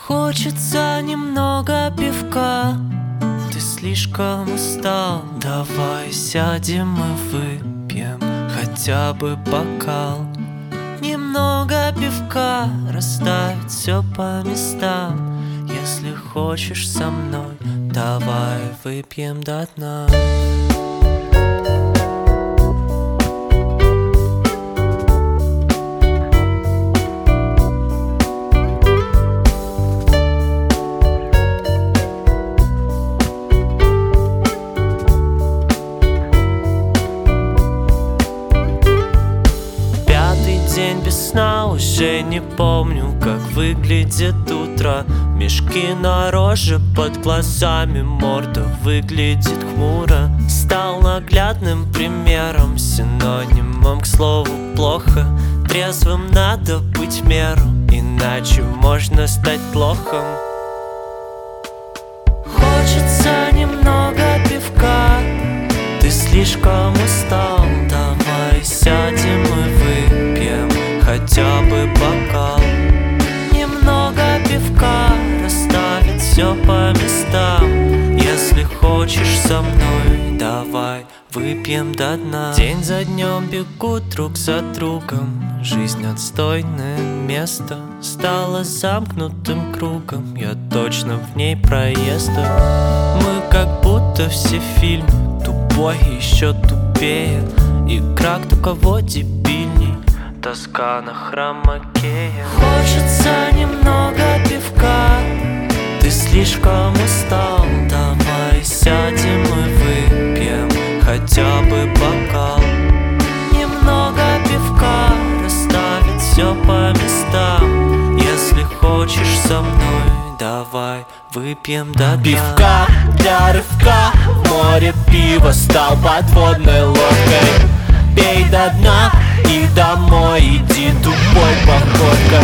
Хочется немного пивка, ты слишком устал. Давай сядем и выпьем хотя бы бокал. Немного пивка расставить все по местам. Если хочешь со мной, давай выпьем до дна. День без сна, уже не помню, как выглядит утро. Мешки на роже, под глазами морда выглядит хмуро. Стал наглядным примером, синонимом к слову плохо. Трезвым надо быть в меру, иначе можно стать лохом. Хочется немного пивка, ты слишком устал. Давай сядем и выпьем хотя бы бокал. Немного пивка расставить все по местам. Если хочешь со мной, давай выпьем до дна. День за днем бегут друг за другом. Жизнь отстойное место стала замкнутым кругом. Я точно в ней проезду. Мы как будто все фильмы, тупой еще тупее. Игра кто кого дебильней, тоска на хромакее. Хочется немного пивка, ты слишком устал. Давай сядем и выпьем хотя бы бокал. Немного пивка расставить все по местам. Если хочешь со мной, давай выпьем до дна. Пивка для рывка, в море пива стал подводной лодкой. Пей до дна и домой иди тупой походкой.